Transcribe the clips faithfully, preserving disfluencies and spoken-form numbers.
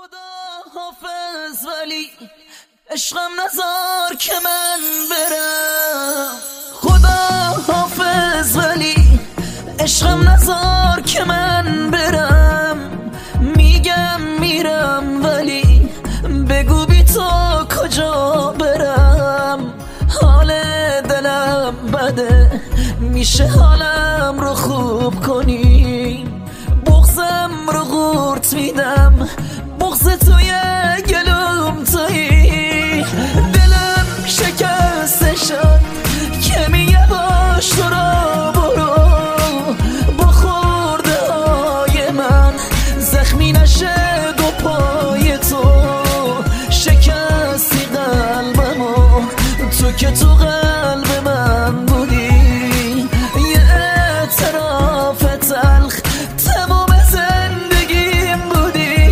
خدا حافظ ولی عشقم نزار که من برم. خدا حافظ ولی عشقم نزار که من برم. میگم میرم ولی بگو بی تو کجا برم. حال دلم بده میشه حالم رو خوب کنی. بغضم رو قورت میدم بغض توی گلوم تویی. دلم شکسته شد که میگه باش تو را برو. با خورده های من زخمی نشه دو پای تو. شکستی قلبمو تو که تو قلب من بودی. یه اعتراف تلخ تمام زندگیم بودی.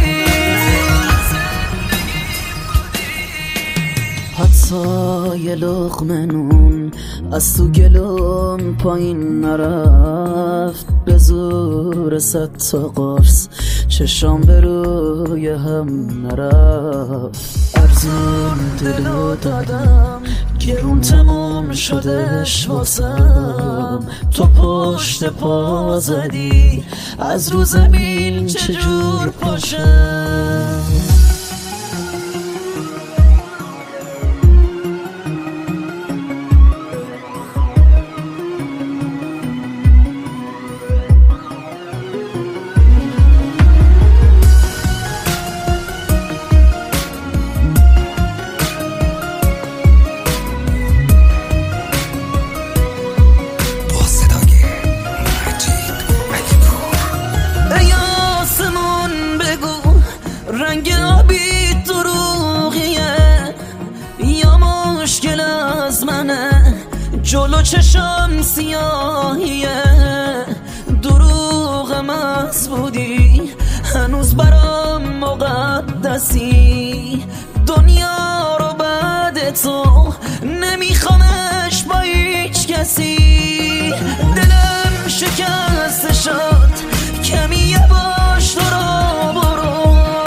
حتی یه لقمه نون از تو گلوم پایین نرفت. به زور صد تا قرص چشام به روی هم نرفت. ارزون دلو دادم گرون تموم شدش واسم. تو پشت پا زدی از رو زمین چجور پاشم. رنگ آبی دروغیه یا مشکل از منه. جلو چشم سیاهیه دروغم از بودی. هنوز برام مقدسی دنیا رو بعد تو نمیخوامش با هیچ کسی. دلم شکسته شد کمی یه باش تو را برو.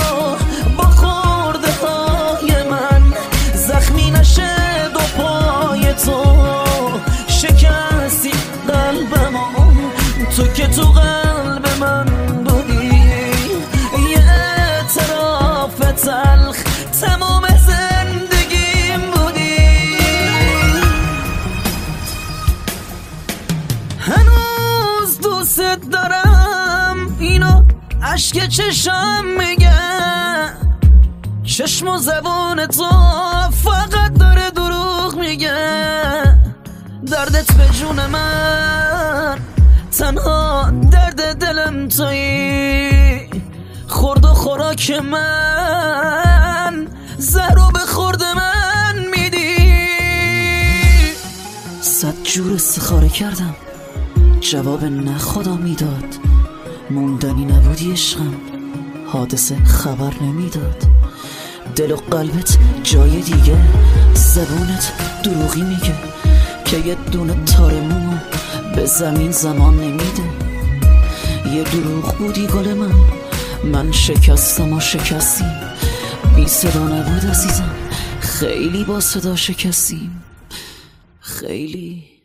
شکستی قلبمو تو که تو قلب من بودی. یه اعتراف تلخ تمام زندگیم بودی. هنوز دوست دارم اینو اشک چشم میگه. چشم و زبون تو فقط داره دروغ میگه. دردت به جون من تنها درد دلم تویی. خورد و خوراک من زهر رو به خورد من میدی. صد جور استخاره کردم جواب نه خدا میداد. موندنی نبودی عشقم حادثه خبر نمیداد. دل و قلبت جای دیگه زبونت دروغی میگه که یه دونه تار مومو به زمین زمان نمیده. یه دروغ بودی گل من من شکستم و شکستیم. بی صدا نبود عزیزم خیلی با صدا شکستیم خیلی.